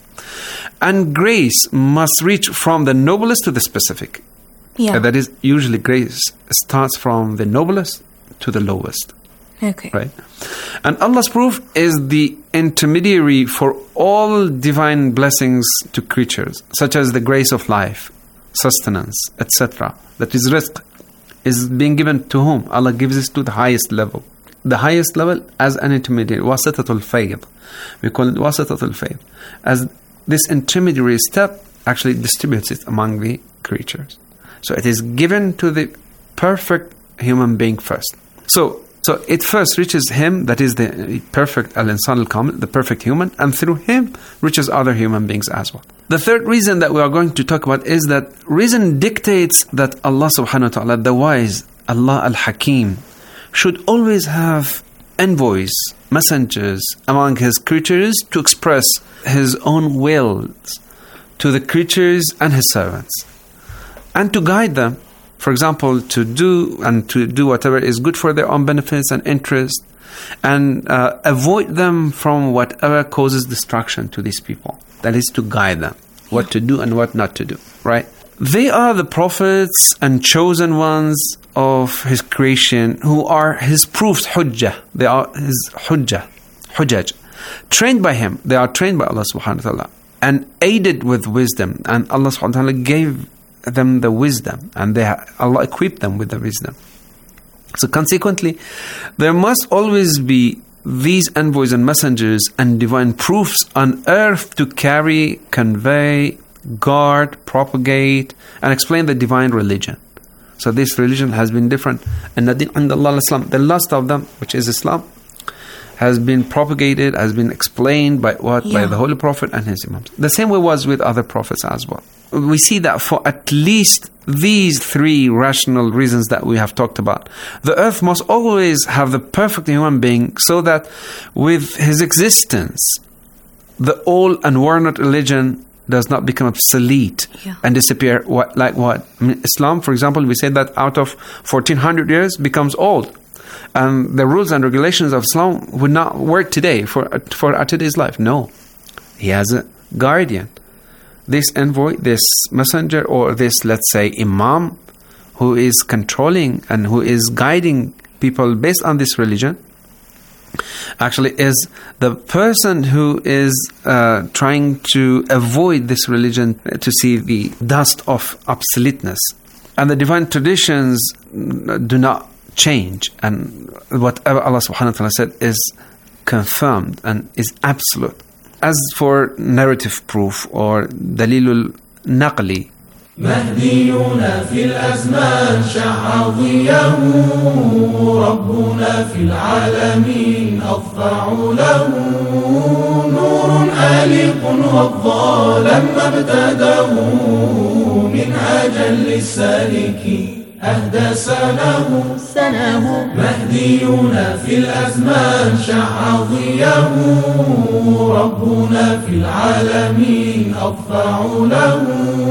And grace must reach from the noblest to the specific.
Yeah.
Uh, that is, usually grace starts from the noblest to the lowest.
Okay.
Right? And Allah's proof is the intermediary for all divine blessings to creatures, such as the grace of life, sustenance, et cetera. That is rizq, is being given to whom? Allah gives it to the highest level. The highest level as an intermediary, wasatatul fayd. We call it wasatatul fayd. As this intermediary step actually distributes it among the creatures. So it is given to the perfect human being first. So so it first reaches him, that is the perfect al-insan al-kamil, the perfect human, and through him reaches other human beings as well. The third reason that we are going to talk about is that reason dictates that Allah subhanahu wa ta'ala, the wise, Allah al-Hakim, should always have envoys, messengers among his creatures to express his own wills to the creatures and his servants, and to guide them, for example, to do and to do whatever is good for their own benefits and interest, and uh, avoid them from whatever causes destruction to these people. That is, to guide them, what to do and what not to do, right? They are the prophets and chosen ones of his creation who are his proofs, hujjah. They are his hujjah, hujjaj. Trained by him, they are trained by Allah subhanahu wa ta'ala and aided with wisdom. And Allah subhanahu wa ta'ala gave them the wisdom, and they ha- Allah equipped them with the wisdom. So consequently, there must always be these envoys and messengers and divine proofs on earth to carry, convey, guard, propagate, and explain the divine religion. So this religion has been different. And the last of them, which is Islam, has been propagated, has been explained by what? Yeah. By the Holy Prophet and his Imams. The same way was with other prophets as well. We see that for at least these three rational reasons that we have talked about, the earth must always have the perfect human being, so that with his existence, the old and worn-out religion does not become obsolete yeah. and disappear. What, like what? I mean, Islam, for example, we say that out of fourteen hundred years becomes old. And the rules and regulations of Islam would not work today for, for today's life. No. He has a guardian. This envoy, this messenger, or this, let's say, imam, who is controlling and who is guiding people based on this religion, actually is the person who is uh, trying to avoid this religion to see the dust of obsoleteness. And the divine traditions do not change, and whatever Allah subhanahu wa ta'ala said is confirmed and is absolute. As for narrative proof or dalilul naqli,
مهدينا في الأزمان شع ضياه ربنا في العالمين أضفع له نور آلق والظالم ابتداه منهاجا للسالكين أهدى سناه سناه مهدينا في الأزمان شع ضياه ربنا في العالمين أضفع له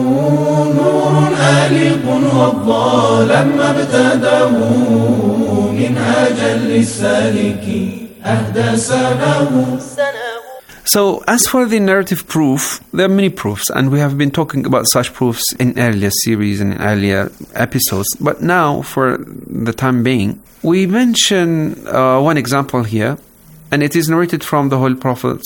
نور آلق والظالم ابتداه منهاجا للسالكين أهدى سناه سناه.
So, as for the narrative proof, there are many proofs, and we have been talking about such proofs in earlier series and in earlier episodes. But now, for the time being, we mention uh, one example here, and it is narrated from the Holy Prophet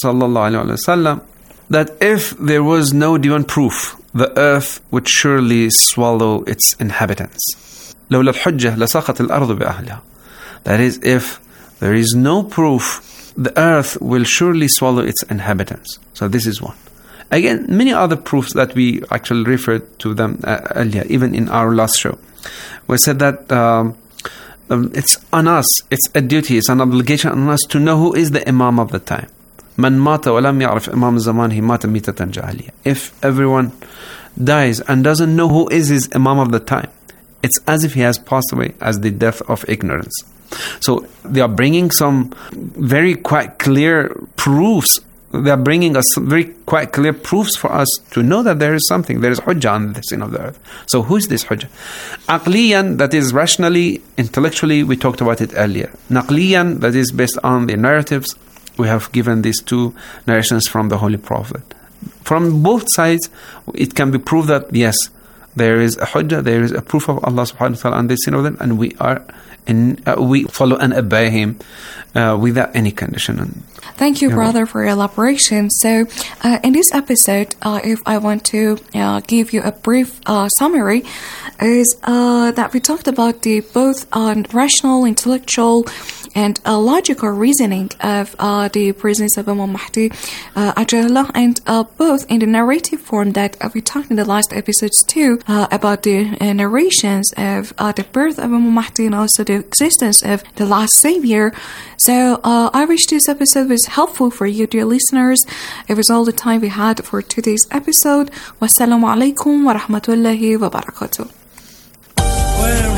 ﷺ, that if there was no divine proof, the earth would surely swallow its inhabitants. لولا الحجة لسقط الأرض بأهلها. That is, if there is no proof, the earth will surely swallow its inhabitants. So this is one. Again, many other proofs that we actually referred to them uh, earlier, even in our last show. We said that um, um, it's on us, it's a duty, it's an obligation on us to know who is the Imam of the time. من مات ولم يعرف إمام زمانه مات ميتة جاهلية. If everyone dies and doesn't know who is his Imam of the time, it's as if he has passed away as the death of ignorance. So they are bringing some very quite clear proofs. They are bringing us some very quite clear proofs for us to know that there is something. There is hujjah on the sin of the earth. So who is this hujjah? Aqliyan, that is rationally, intellectually, we talked about it earlier. Naqliyan, that is based on the narratives. We have given these two narrations from the Holy Prophet. From both sides, it can be proved that yes, there is a hujjah, there is a proof of Allah subhanahu wa ta'ala on the sin of them, and we are in, uh, we follow and obey Him uh, without any condition.
Thank you, brother, for your elaboration. So, uh, in this episode, uh, if I want to uh, give you a brief uh, summary, is uh, that we talked about the both uh, rational, intellectual, and uh, logical reasoning of uh, the presence of Imam Mahdi, uh, Ajallah, and uh, both in the narrative form that uh, we talked in the last episodes too, uh, about the uh, narrations of uh, the birth of Imam Mahdi and also the existence of the last Savior. So uh, I wish this episode was helpful for you, dear listeners. It was all the time we had for today's episode. Wassalamu alaikum wa rahmatullahi wa barakatuh.